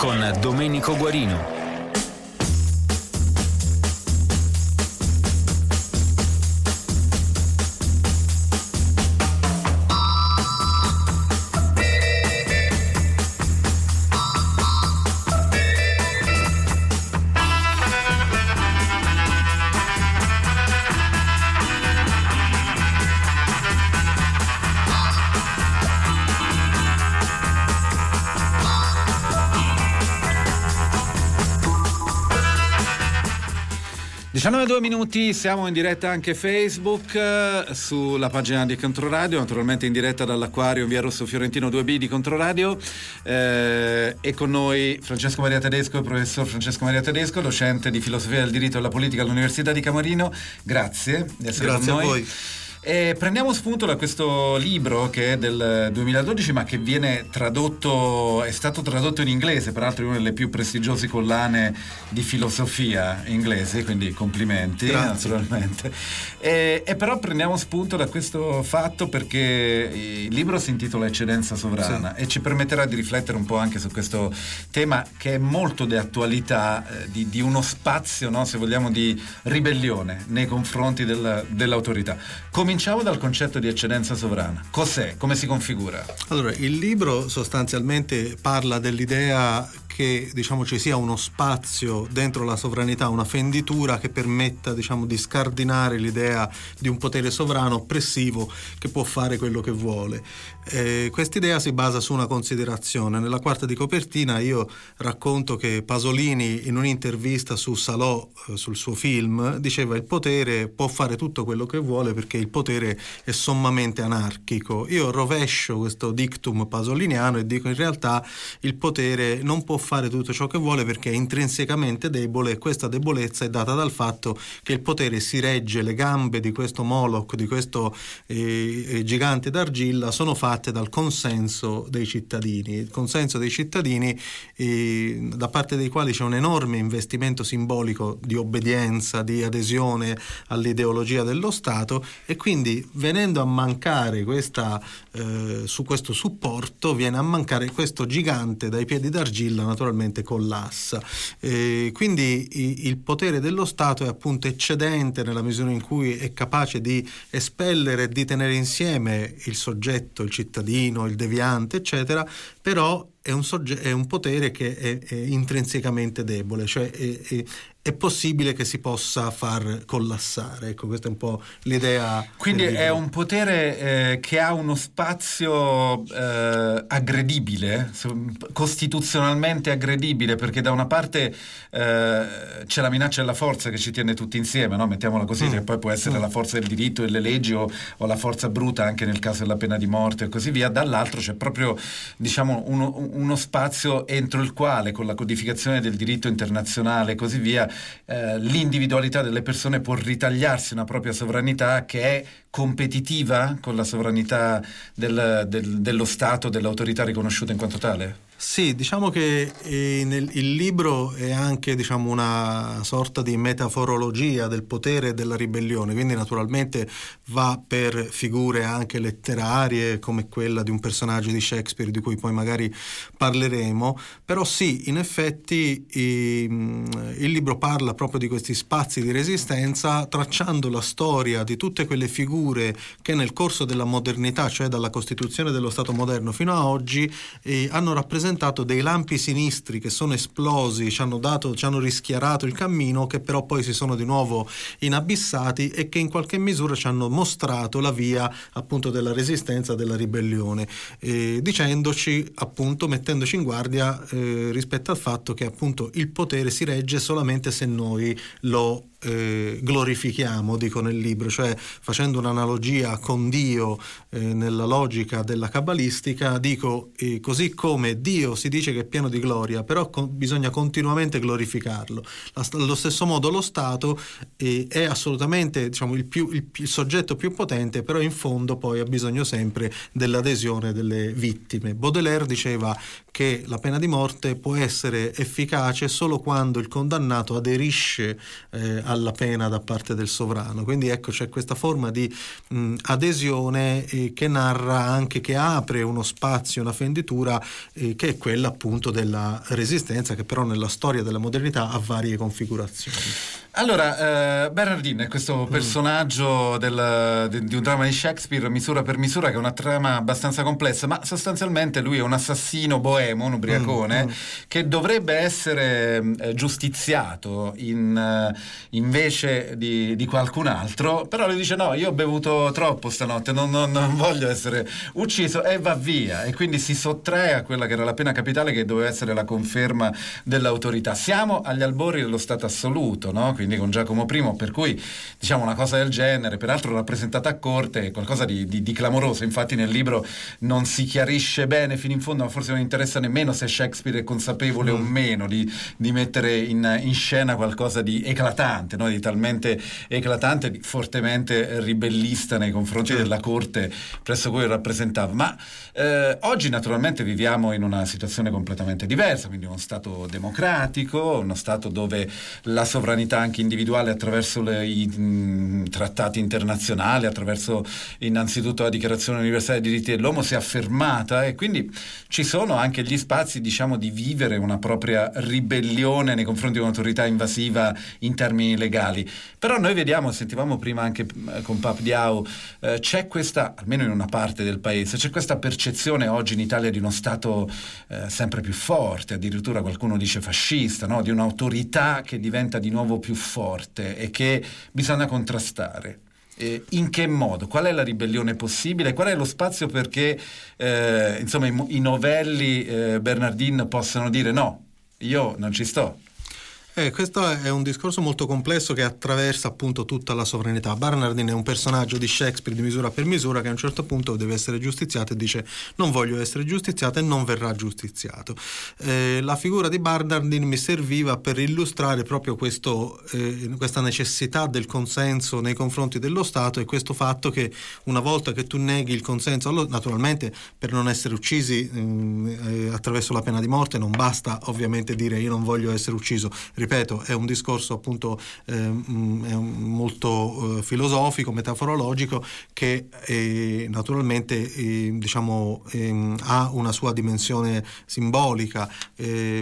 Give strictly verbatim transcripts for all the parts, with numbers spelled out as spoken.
con Domenico Guarino. diciannove e due minuti, siamo in diretta anche Facebook, eh, sulla pagina di Controradio, naturalmente in diretta dall'Acquario in via Rosso Fiorentino due B di Controradio, eh, e con noi Francesco Maria Tedesco, il professor Francesco Maria Tedesco, docente di filosofia del diritto e della politica all'Università di Camerino. Grazie di essere Grazie con noi. a voi. E prendiamo spunto da questo libro che è del duemiladodici, ma che viene tradotto, è stato tradotto in inglese, peraltro è una delle più prestigiose collane di filosofia inglesi, quindi complimenti. Grazie. Naturalmente. E, e però prendiamo spunto da questo fatto perché il libro si intitola Eccedenza sovrana, sì, e ci permetterà di riflettere un po' anche su questo tema che è molto di attualità, eh, di, di uno spazio, no, se vogliamo, di ribellione nei confronti del, dell'autorità. Cominciamo dal concetto di eccedenza sovrana. Cos'è? Come si configura? Allora, il libro sostanzialmente parla dell'idea che, diciamo, ci sia uno spazio dentro la sovranità, una fenditura che permetta, diciamo, di scardinare l'idea di un potere sovrano oppressivo che può fare quello che vuole. Eh, quest'idea si basa su una considerazione. Nella quarta di copertina io racconto che Pasolini, in un'intervista su Salò, eh, sul suo film, diceva: il potere può fare tutto quello che vuole perché il potere è sommamente anarchico. Io rovescio questo dictum pasoliniano e dico: in realtà il potere non può fare tutto ciò che vuole perché è intrinsecamente debole, e questa debolezza è data dal fatto che il potere si regge, le gambe di questo Moloch, di questo eh, gigante d'argilla, sono fatte dal consenso dei cittadini. Il consenso dei cittadini, eh, da parte dei quali c'è un enorme investimento simbolico di obbedienza, di adesione all'ideologia dello Stato, e quindi, venendo a mancare questa eh, su questo supporto, viene a mancare questo gigante dai piedi d'argilla, naturalmente collassa. Eh, quindi i, il potere dello Stato è appunto eccedente nella misura in cui è capace di espellere e di tenere insieme il soggetto, il cittadino, il deviante, eccetera, però è un, sogge- è un potere che è, è intrinsecamente debole, cioè è, è, è possibile che si possa far collassare. Ecco, questa è un po' l'idea. Quindi è un potere eh, che ha uno spazio eh, aggredibile, costituzionalmente aggredibile, perché da una parte eh, c'è la minaccia della forza che ci tiene tutti insieme, no? Mettiamola così, mm. che poi può essere mm. la forza del diritto e le leggi, o, o la forza bruta anche nel caso della pena di morte e così via. Dall'altro c'è proprio, diciamo, uno, uno spazio entro il quale, con la codificazione del diritto internazionale e così via, eh, l'individualità delle persone può ritagliarsi una propria sovranità che è competitiva con la sovranità del, del, dello Stato, dell'autorità riconosciuta in quanto tale? Sì, diciamo che eh, nel, il libro è anche, diciamo, una sorta di metaforologia del potere e della ribellione, quindi naturalmente va per figure anche letterarie come quella di un personaggio di Shakespeare di cui poi magari parleremo, però sì, in effetti eh, il libro parla proprio di questi spazi di resistenza, tracciando la storia di tutte quelle figure che nel corso della modernità, cioè dalla Costituzione dello Stato moderno fino a oggi, eh, hanno rappresentato dei lampi sinistri che sono esplosi, ci hanno dato, ci hanno rischiarato il cammino, che però poi si sono di nuovo inabissati e che in qualche misura ci hanno mostrato la via appunto della resistenza, della ribellione, eh, dicendoci, appunto, mettendoci in guardia eh, rispetto al fatto che appunto il potere si regge solamente se noi lo Eh, glorifichiamo, dico nel libro, cioè facendo un'analogia con Dio eh, nella logica della cabalistica, dico eh, così come Dio si dice che è pieno di gloria, però con, bisogna continuamente glorificarlo. Allo stesso modo lo Stato eh, è assolutamente, diciamo, il, più, il, il soggetto più potente, però in fondo poi ha bisogno sempre dell'adesione delle vittime. Baudelaire diceva che la pena di morte può essere efficace solo quando il condannato aderisce eh, alla pena da parte del sovrano. Quindi ecco, c'è questa forma di mh, adesione eh, che narra anche, che apre uno spazio, una fenditura eh, che è quella appunto della resistenza, che però nella storia della modernità ha varie configurazioni. Allora, eh, Bernardin è questo personaggio mm. del, di, di un dramma di Shakespeare, misura per misura, che è una trama abbastanza complessa, ma sostanzialmente lui è un assassino boemo, un ubriacone, mm. che dovrebbe essere eh, giustiziato in, eh, invece di, di qualcun altro, però lui dice no, io ho bevuto troppo stanotte, non, non, non voglio essere ucciso, e va via, e quindi si sottrae a quella che era la pena capitale, che doveva essere la conferma dell'autorità. Siamo agli albori dello Stato assoluto, no? Quindi con Giacomo I, per cui diciamo una cosa del genere, peraltro rappresentata a corte, è qualcosa di, di, di clamoroso. Infatti nel libro non si chiarisce bene fino in fondo, ma forse non interessa nemmeno se Shakespeare è consapevole mm. o meno di, di mettere in, in scena qualcosa di eclatante, no? Di talmente eclatante, di fortemente ribellista nei confronti mm. della corte presso cui rappresentava. Ma eh, oggi naturalmente viviamo in una situazione completamente diversa, quindi uno Stato democratico, uno Stato dove la sovranità anche individuale attraverso le, i mh, trattati internazionali, attraverso innanzitutto la Dichiarazione Universale dei Diritti dell'Uomo si è affermata, e quindi ci sono anche gli spazi, diciamo, di vivere una propria ribellione nei confronti di un'autorità invasiva in termini legali. Però noi vediamo, sentivamo prima anche con Pap Diao, eh, c'è questa, almeno in una parte del paese, c'è questa percezione oggi in Italia di uno Stato eh, sempre più forte, addirittura qualcuno dice fascista, no? Di un'autorità che diventa di nuovo più forte e che bisogna contrastare. Eh, in che modo? Qual è la ribellione possibile? Qual è lo spazio perché eh, insomma i, i novelli eh, Bernardin possano dire no, io non ci sto? Eh, questo è un discorso molto complesso che attraversa appunto tutta la sovranità. Bernardin è un personaggio di Shakespeare di misura per misura, che a un certo punto deve essere giustiziato e dice non voglio essere giustiziato, e non verrà giustiziato. Eh, la figura di Bernardin mi serviva per illustrare proprio questo, eh, questa necessità del consenso nei confronti dello Stato, e questo fatto che una volta che tu neghi il consenso, allo, naturalmente per non essere uccisi eh, attraverso la pena di morte non basta ovviamente dire io non voglio essere ucciso. Ripeto, è un discorso appunto eh, è molto eh, filosofico, metaforologico, che eh, naturalmente eh, diciamo eh, ha una sua dimensione simbolica. Eh,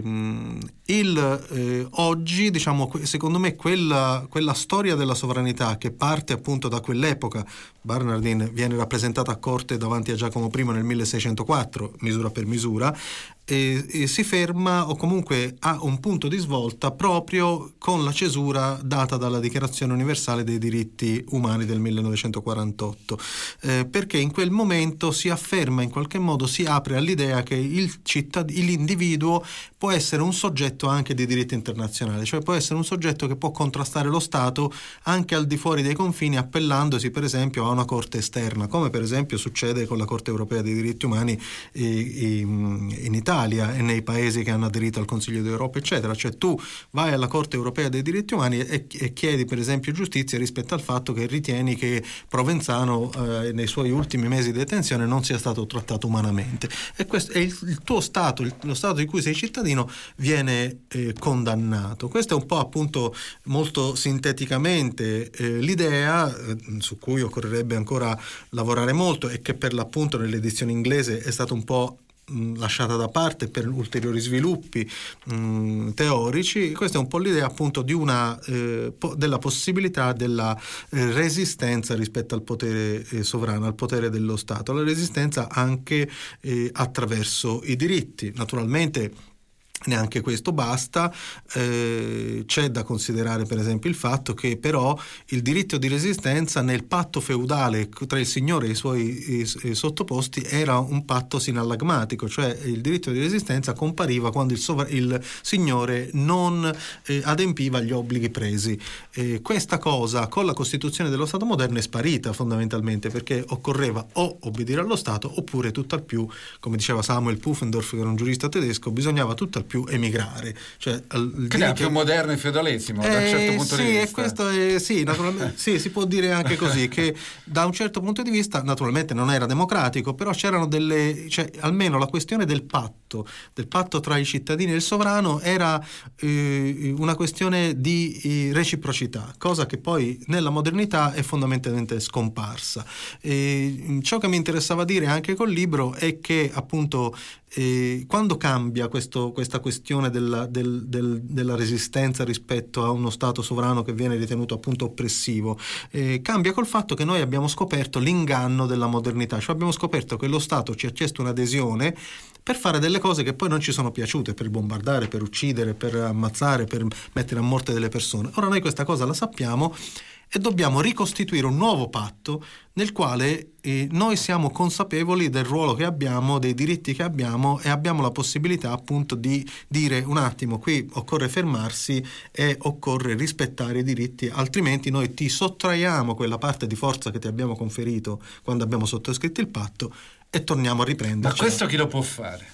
il, eh, oggi, diciamo, secondo me quella, quella storia della sovranità che parte appunto da quell'epoca, Bernardin viene rappresentata a corte davanti a Giacomo I nel milleseicentoquattro, misura per misura, E, e si ferma, o comunque ha un punto di svolta proprio con la cesura data dalla Dichiarazione Universale dei Diritti Umani del millenovecentoquarantotto, eh, perché in quel momento si afferma, in qualche modo si apre all'idea che il cittad- l'individuo può essere un soggetto anche di diritto internazionale, cioè può essere un soggetto che può contrastare lo Stato anche al di fuori dei confini, appellandosi per esempio a una corte esterna, come per esempio succede con la Corte Europea dei Diritti Umani eh, in Italia e nei paesi che hanno aderito al Consiglio d'Europa, eccetera. Cioè tu vai alla Corte Europea dei Diritti Umani e, e chiedi per esempio giustizia rispetto al fatto che ritieni che Provenzano eh, nei suoi ultimi mesi di detenzione non sia stato trattato umanamente, e questo è il, il tuo Stato, il, lo Stato di cui sei cittadino viene eh, condannato. Questo è un po' appunto molto sinteticamente eh, l'idea eh, su cui occorrerebbe ancora lavorare molto, e che per l'appunto nell'edizione inglese è stato un po' lasciata da parte per ulteriori sviluppi mh, teorici. Questa è un po' l'idea appunto di una eh, po- della possibilità della eh, resistenza rispetto al potere eh, sovrano, al potere dello Stato, la resistenza anche eh, attraverso i diritti. Naturalmente neanche questo basta, eh, c'è da considerare per esempio il fatto che però il diritto di resistenza nel patto feudale tra il signore e i suoi eh, sottoposti era un patto sinallagmatico, cioè il diritto di resistenza compariva quando il, sovra- il signore non eh, adempiva agli obblighi presi. Eh, questa cosa con la Costituzione dello Stato moderno è sparita fondamentalmente, perché occorreva o obbedire allo Stato oppure tutt'al più, come diceva Samuel Pufendorf, che era un giurista tedesco, bisognava tutt'al più più emigrare. Cioè, quindi è più moderno il feudalesimo eh, da un certo punto sì, di vista. E questo è, sì, naturalmente, sì, si può dire anche così, che da un certo punto di vista naturalmente non era democratico, però c'erano delle, cioè almeno la questione del patto, del patto tra i cittadini e il sovrano era eh, una questione di eh, reciprocità, cosa che poi nella modernità è fondamentalmente scomparsa. E ciò che mi interessava dire anche col libro è che appunto eh, quando cambia questo, questa questione della, del, del, della resistenza rispetto a uno Stato sovrano che viene ritenuto appunto oppressivo, eh, cambia col fatto che noi abbiamo scoperto l'inganno della modernità, cioè abbiamo scoperto che lo Stato ci ha chiesto un'adesione per fare delle cose che poi non ci sono piaciute, per bombardare, per uccidere, per ammazzare, per mettere a morte delle persone. Ora noi questa cosa la sappiamo e dobbiamo ricostituire un nuovo patto nel quale eh, noi siamo consapevoli del ruolo che abbiamo, dei diritti che abbiamo, e abbiamo la possibilità appunto di dire un attimo, qui occorre fermarsi e occorre rispettare i diritti, altrimenti noi ti sottraiamo quella parte di forza che ti abbiamo conferito quando abbiamo sottoscritto il patto e torniamo a riprenderci. Ma questo chi lo può fare?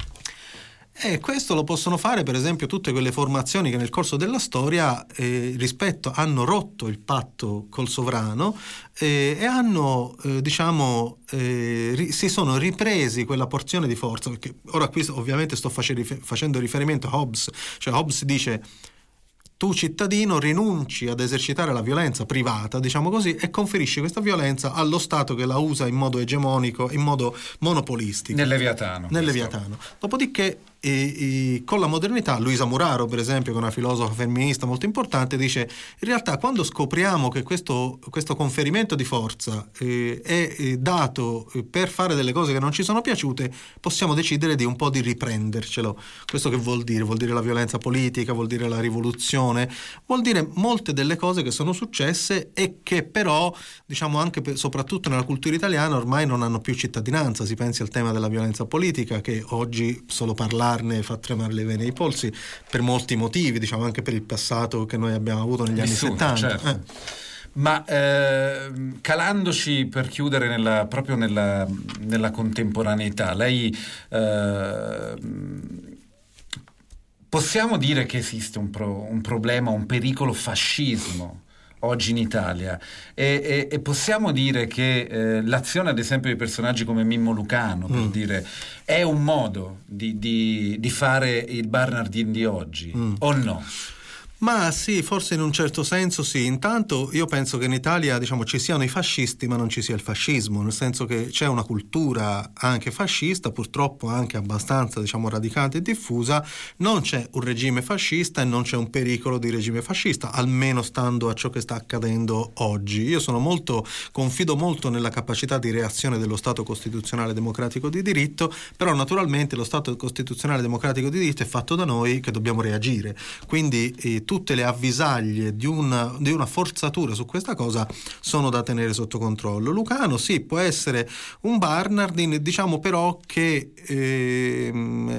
E questo lo possono fare per esempio tutte quelle formazioni che nel corso della storia eh, rispetto hanno rotto il patto col sovrano eh, e hanno eh, diciamo eh, ri, si sono ripresi quella porzione di forza, perché ora qui ovviamente sto face, facendo riferimento a Hobbes, cioè Hobbes dice: tu cittadino rinunci ad esercitare la violenza privata, diciamo così, e conferisci questa violenza allo Stato che la usa in modo egemonico, in modo monopolistico. Nel Leviatano. Nel Leviatano. Dopodiché E, e con la modernità, Luisa Muraro per esempio, che è una filosofa femminista molto importante, dice: in realtà quando scopriamo che questo, questo conferimento di forza eh, è eh, dato eh, per fare delle cose che non ci sono piaciute, possiamo decidere di un po' di riprendercelo. Questo che vuol dire? Vuol dire la violenza politica, vuol dire la rivoluzione, vuol dire molte delle cose che sono successe e che però, diciamo, anche per, soprattutto nella cultura italiana ormai non hanno più cittadinanza. Si pensi al tema della violenza politica, che oggi solo parlare ne fa tremare le vene ai polsi per molti motivi, diciamo anche per il passato che noi abbiamo avuto negli Vissuto, anni settanta. certo. eh. Ma eh, calandoci per chiudere nella, proprio nella, nella contemporaneità, lei eh, possiamo dire che esiste un, pro, un problema, un pericolo fascismo oggi in Italia, e, e, e possiamo dire che eh, l'azione ad esempio di personaggi come Mimmo Lucano, per mm. dire, è un modo di, di, di fare il Bernardin di oggi, mm. o no? Ma sì, forse in un certo senso sì. Intanto io penso che in Italia, diciamo, ci siano i fascisti ma non ci sia il fascismo, nel senso che c'è una cultura anche fascista, purtroppo anche abbastanza, diciamo, radicata e diffusa. Non c'è un regime fascista e non c'è un pericolo di regime fascista, almeno stando a ciò che sta accadendo oggi. Io sono molto, confido molto nella capacità di reazione dello Stato costituzionale democratico di diritto, però naturalmente lo Stato costituzionale democratico di diritto è fatto da noi che dobbiamo reagire. Quindi eh, tutte le avvisaglie di una, di una forzatura su questa cosa sono da tenere sotto controllo. Lucano sì, può essere un Bernardin, diciamo però che eh,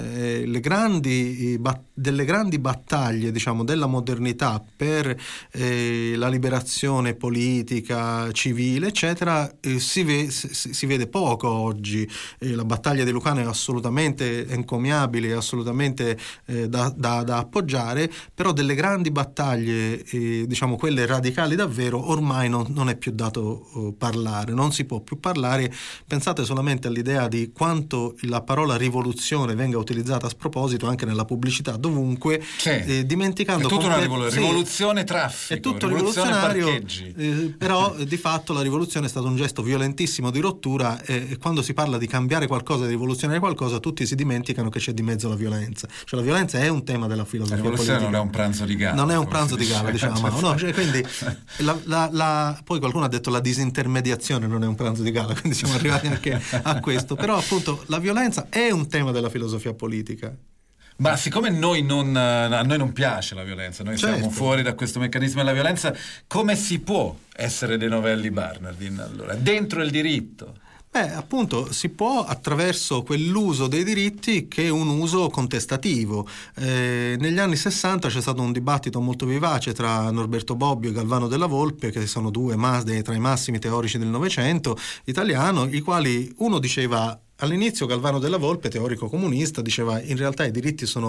le grandi, delle grandi battaglie, diciamo, della modernità per eh, la liberazione politica, civile, eccetera, eh, si, ve, si, si vede poco oggi. Eh, la battaglia di Lucano è assolutamente encomiabile, assolutamente eh, da, da, da appoggiare, però delle grandi battaglie, eh, diciamo quelle radicali davvero, ormai non, non è più dato uh, parlare, non si può più parlare. Pensate solamente all'idea di quanto la parola rivoluzione venga utilizzata a sproposito anche nella pubblicità, dovunque, sì. eh, dimenticando è tutta complet- una rivoluzione, sì, rivoluzione traffico, è tutto rivoluzione rivoluzionario, eh, però eh, di fatto la rivoluzione è stato un gesto violentissimo di rottura, e, e quando si parla di cambiare qualcosa, di rivoluzionare qualcosa, tutti si dimenticano che c'è di mezzo la violenza. Cioè la violenza è un tema della filosofia la rivoluzione politica. Non è un pranzo di gala. Non è un pranzo di gala, diciamo, no, cioè, quindi la, la, la, poi qualcuno ha detto la disintermediazione non è un pranzo di gala, quindi siamo arrivati anche a questo, però appunto la violenza è un tema della filosofia politica. Ma siccome noi non, a noi non piace la violenza, noi certo. siamo fuori da questo meccanismo della violenza, come si può essere dei novelli Bernardin allora, dentro il diritto? Beh, appunto, si può attraverso quell'uso dei diritti che è un uso contestativo. Eh, negli anni sessanta c'è stato un dibattito molto vivace tra Norberto Bobbio e Galvano Della Volpe, che sono due mas- tra i massimi teorici del Novecento italiano, i quali uno diceva... All'inizio Galvano Della Volpe, teorico comunista, diceva in realtà i diritti sono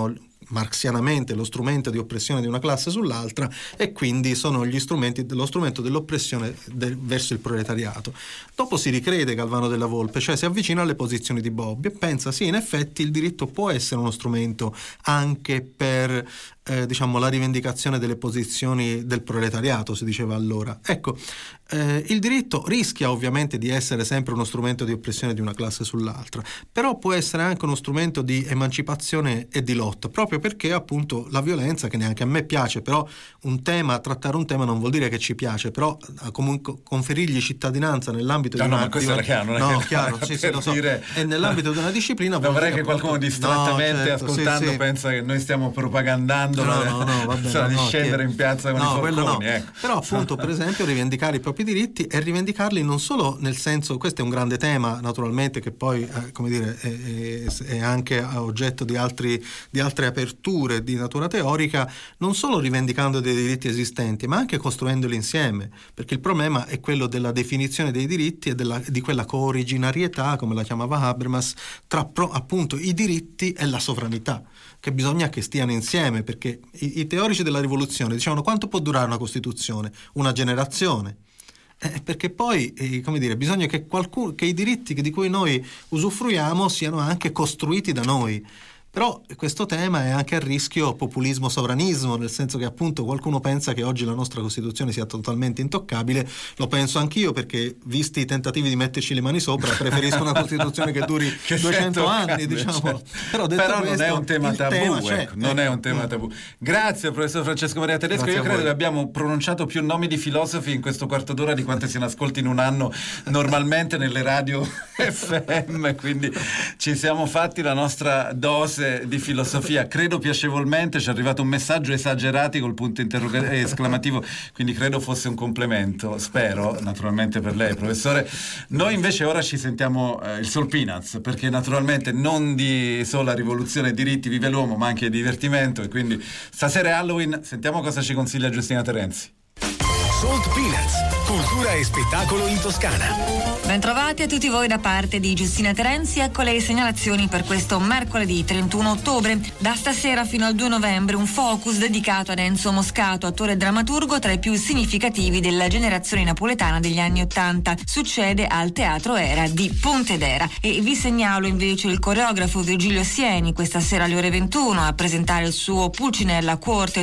marxianamente lo strumento di oppressione di una classe sull'altra, e quindi sono gli strumenti, lo strumento dell'oppressione del, verso il proletariato. Dopo si ricrede Galvano Della Volpe, cioè si avvicina alle posizioni di Bobbio e pensa sì, in effetti il diritto può essere uno strumento anche per eh, diciamo la rivendicazione delle posizioni del proletariato, si diceva allora. Ecco, eh, il diritto rischia ovviamente di essere sempre uno strumento di oppressione di una classe sull'altra, però può essere anche uno strumento di emancipazione e di lotta, proprio perché appunto la violenza, che neanche a me piace, però un tema, trattare un tema non vuol dire che ci piace, però comunque conferirgli cittadinanza nell'ambito no, di una... No, ma questo di era chiaro, non no, è che chiaro, sì, sì, lo so. Dire... E nell'ambito di una disciplina... Non vorrei che appunto... qualcuno distrattamente no, certo, ascoltando sì, sì. pensa che noi stiamo propagandando no, no, no, va bene, di no, scendere che... in piazza con no, i forconi. No. Ecco. Però appunto, per esempio, rivendicare i propri diritti e rivendicarli non solo nel senso, questo è un grande tema naturalmente che poi, eh, come dire, è, è, è anche oggetto di, altri, di altre aperture di natura teorica, non solo rivendicando dei diritti esistenti, ma anche costruendoli insieme, perché il problema è quello della definizione dei diritti e della, di quella cooriginarietà, come la chiamava Habermas, tra pro, appunto i diritti e la sovranità, che bisogna che stiano insieme, perché i, i teorici della rivoluzione dicevano: quanto può durare una Costituzione? Una generazione. Eh, perché poi, eh, come dire, bisogna che, qualcuno, che i diritti di cui noi usufruiamo siano anche costruiti da noi. Però questo tema è anche a rischio populismo-sovranismo, nel senso che appunto qualcuno pensa che oggi la nostra Costituzione sia totalmente intoccabile. Lo penso anch'io, perché visti i tentativi di metterci le mani sopra, preferisco una Costituzione che duri che duecento anni, diciamo. Cioè. Però, detto Però questo, non è un tema tabù, tema ecco, non è un tema tabù. Grazie professor Francesco Maria Tedesco. Grazie. Io credo che abbiamo pronunciato più nomi di filosofi in questo quarto d'ora di quante se ne ascolti in un anno normalmente nelle radio F M, quindi ci siamo fatti la nostra dose di filosofia, credo piacevolmente. Ci è arrivato un messaggio esagerati col punto interrogativo esclamativo, quindi credo fosse un complimento, spero naturalmente per lei professore. Noi invece ora ci sentiamo eh, il Soul Peanuts, perché naturalmente non di sola rivoluzione e diritti vive l'uomo, ma anche di divertimento, e quindi stasera è Halloween, sentiamo cosa ci consiglia Giustina Terenzi. Salt Peanuts, cultura e spettacolo in Toscana. Bentrovati a tutti voi da parte di Giustina Terenzi. Ecco le segnalazioni per questo mercoledì trentuno ottobre. Da stasera fino al due novembre un focus dedicato ad Enzo Moscato, attore e drammaturgo tra i più significativi della generazione napoletana degli anni Ottanta. Succede al Teatro Era di Pontedera. E vi segnalo invece il coreografo Virgilio Sieni questa sera alle ore ventuno a presentare il suo Pulcinella Quartet